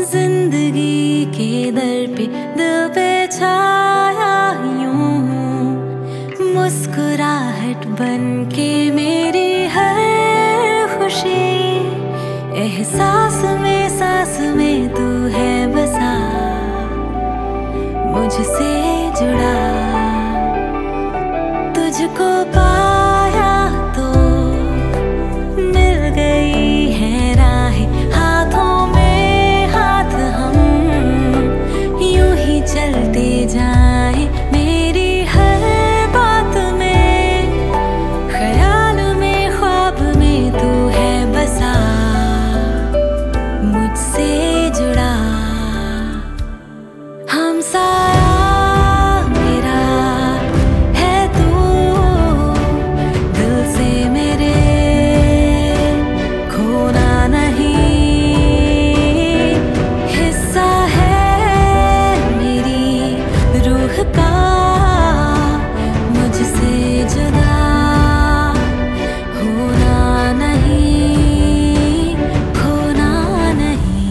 जिंदगी के दर पे दिल पे छाया यूं मुस्कुराहट बन के मेरी हर खुशी। एहसास में सांस में तू है बसा, मुझसे जुड़ा। तुझको पाया तो मिल गई है राहें, हाथों में हाथ हम यूं ही चलते जाए। मेरी हर बात में, ख्याल में, ख्वाब में तू है बसा, मुझसे जुड़ा। हम साया मेरा है तू, दिल से मेरे खोना नहीं। हिस्सा है मेरी रूह का, मुझसे जुदा होना नहीं, खोना नहीं।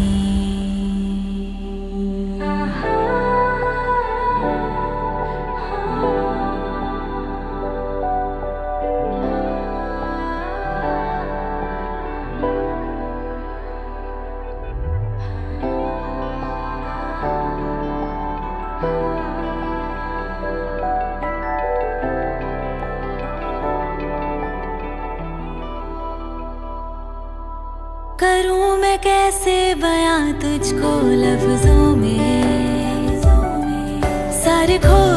करूं मैं कैसे बयां तुझको लफ्जों में, सारे खो